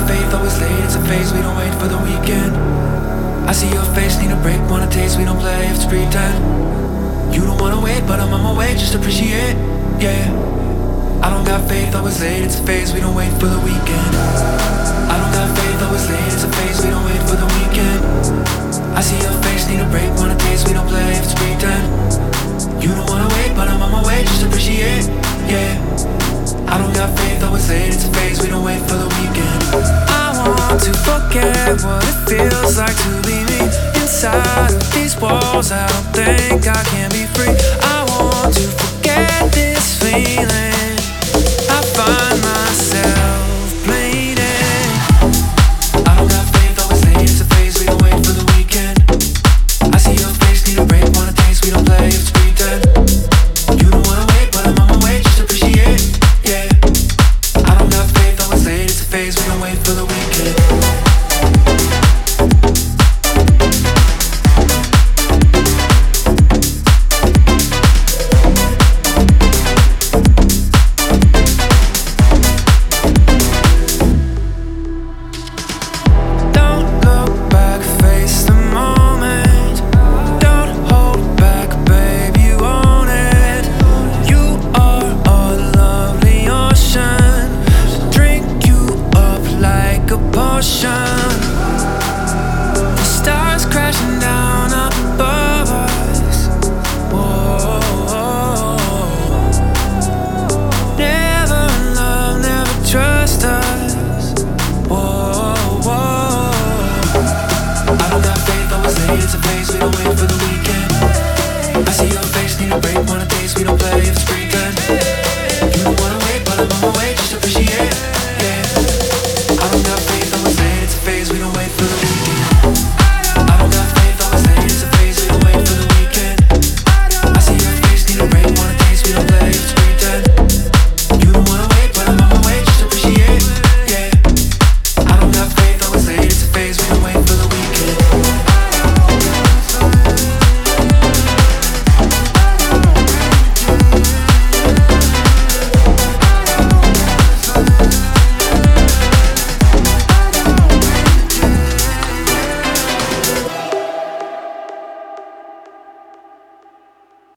faith, always late, it's a phase, we don't wait for the weekend. I see your face, need a break, wanna taste, we don't play if it's pretend. You don't wanna wait, but I'm on my way, just appreciate, yeah. I don't got faith, always late, it's a phase, we don't wait for the weekend. I don't got faith, always late, it's a phase, we don't wait for the weekend. I see your face, need a break, wanna taste, we don't play if it's pretend. You don't wanna wait, but I'm on my way, just appreciate, yeah. I don't got faith, always late, it's a phase, we don't wait for the weekend. I want to forget what it feels like to be me. Inside of these walls, I don't think I can be free. I want to forget this feeling